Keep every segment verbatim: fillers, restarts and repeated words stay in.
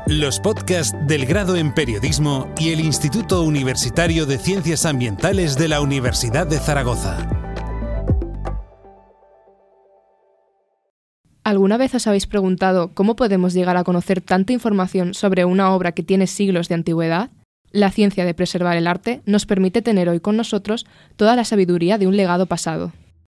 Los podcasts del Grado en Periodismo y el Instituto Universitario de Ciencias Ambientales de la Universidad de Zaragoza. ¿Alguna vez os habéis preguntado cómo podemos llegar a conocer tanta información sobre una obra que tiene siglos de antigüedad? La ciencia de preservar el arte nos permite tener hoy con nosotros toda la sabiduría de un legado pasado.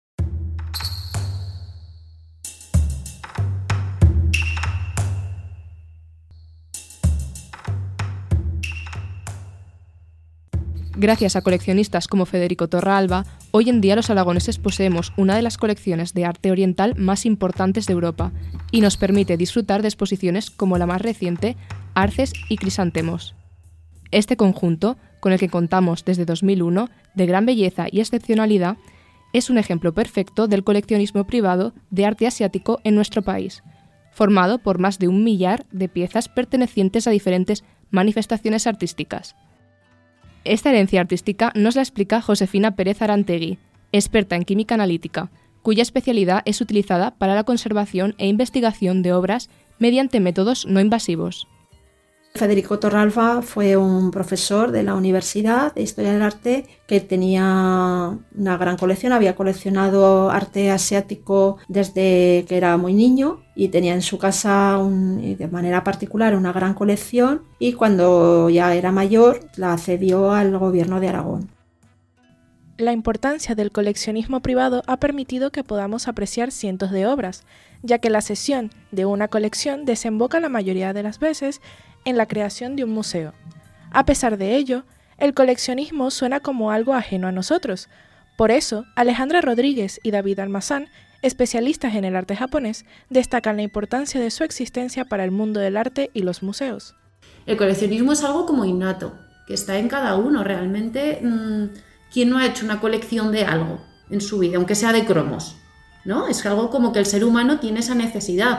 Gracias a coleccionistas como Federico Torralba, hoy en día los aragoneses poseemos una de las colecciones de arte oriental más importantes de Europa y nos permite disfrutar de exposiciones como la más reciente, Arces y Crisantemos. Este conjunto, con el que contamos desde dos mil uno, de gran belleza y excepcionalidad, es un ejemplo perfecto del coleccionismo privado de arte asiático en nuestro país, formado por más de un millar de piezas pertenecientes a diferentes manifestaciones artísticas. Esta herencia artística nos la explica Josefina Pérez Arantegui, experta en química analítica, cuya especialidad es utilizada para la conservación e investigación de obras mediante métodos no invasivos. Federico Torralba fue un profesor de la Universidad de Historia del Arte que tenía una gran colección, había coleccionado arte asiático desde que era muy niño y tenía en su casa un, de manera particular una gran colección, y cuando ya era mayor la cedió al gobierno de Aragón. La importancia del coleccionismo privado ha permitido que podamos apreciar cientos de obras, ya que la cesión de una colección desemboca la mayoría de las veces en la creación de un museo. A pesar de ello, el coleccionismo suena como algo ajeno a nosotros. Por eso, Alejandra Rodríguez y David Almazán, especialistas en el arte japonés, destacan la importancia de su existencia para el mundo del arte y los museos. El coleccionismo es algo como innato, que está en cada uno. Realmente, mmm, ¿quién no ha hecho una colección de algo en su vida, aunque sea de cromos? ¿No? Es algo como que el ser humano tiene esa necesidad.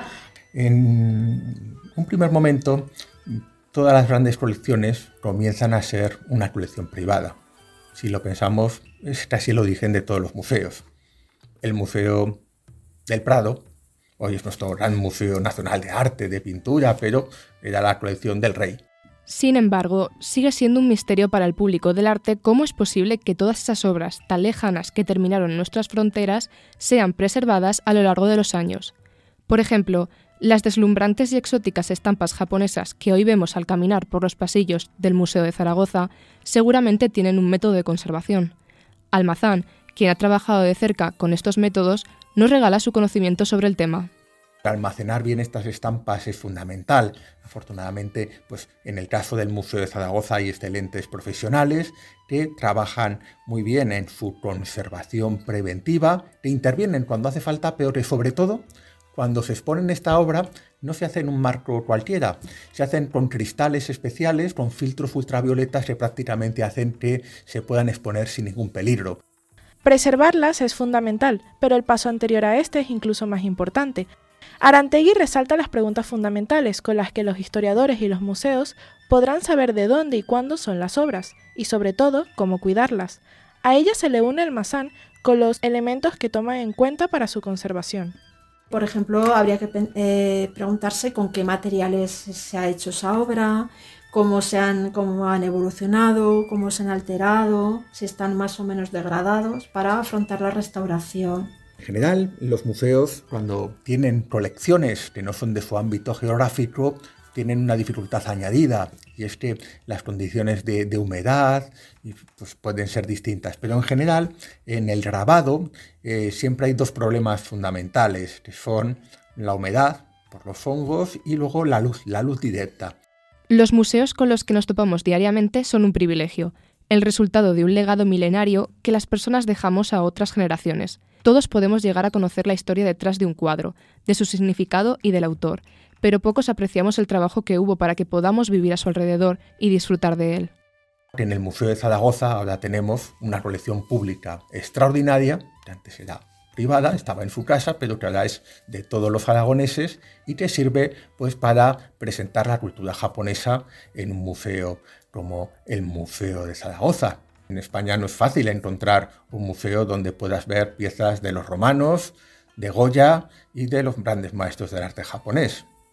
En un primer momento, todas las grandes colecciones comienzan a ser una colección privada. Si lo pensamos, es casi el origen de todos los museos. El Museo del Prado, hoy es nuestro gran Museo Nacional de Arte, de Pintura, pero era la colección del rey. Sin embargo, sigue siendo un misterio para el público del arte cómo es posible que todas esas obras tan lejanas que terminaron en nuestras fronteras sean preservadas a lo largo de los años. Por ejemplo, las deslumbrantes y exóticas estampas japonesas que hoy vemos al caminar por los pasillos del Museo de Zaragoza seguramente tienen un método de conservación. Almazán, quien ha trabajado de cerca con estos métodos, nos regala su conocimiento sobre el tema. Almacenar bien estas estampas es fundamental. Afortunadamente, pues en el caso del Museo de Zaragoza hay excelentes profesionales que trabajan muy bien en su conservación preventiva, que intervienen cuando hace falta, pero que sobre todo, cuando se exponen esta obra, no se hace en un marco cualquiera, se hacen con cristales especiales, con filtros ultravioletas que prácticamente hacen que se puedan exponer sin ningún peligro. Preservarlas es fundamental, pero el paso anterior a este es incluso más importante. Arantegui resalta las preguntas fundamentales con las que los historiadores y los museos podrán saber de dónde y cuándo son las obras, y sobre todo, cómo cuidarlas. A ella se le une Almazán con los elementos que toman en cuenta para su conservación. Por ejemplo, habría que eh, preguntarse con qué materiales se ha hecho esa obra, cómo, se han, cómo han evolucionado, cómo se han alterado, si están más o menos degradados, para afrontar la restauración. En general, los museos, cuando tienen colecciones que no son de su ámbito geográfico, tienen una dificultad añadida, y es que las condiciones de, de humedad pues, pueden ser distintas. Pero en general, en el grabado eh, siempre hay dos problemas fundamentales, que son la humedad por los hongos y luego la luz, la luz directa. Los museos con los que nos topamos diariamente son un privilegio, el resultado de un legado milenario que las personas dejamos a otras generaciones. Todos podemos llegar a conocer la historia detrás de un cuadro, de su significado y del autor, pero pocos apreciamos el trabajo que hubo para que podamos vivir a su alrededor y disfrutar de él. En el Museo de Zaragoza ahora tenemos una colección pública extraordinaria, que antes era privada, estaba en su casa, pero que ahora es de todos los aragoneses y que sirve pues, para presentar la cultura japonesa en un museo como el Museo de Zaragoza. En España no es fácil encontrar un museo donde puedas ver piezas de los romanos, de Goya y de los grandes maestros del arte japonés.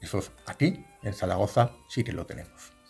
Eso aquí, en Zaragoza, sí que lo tenemos.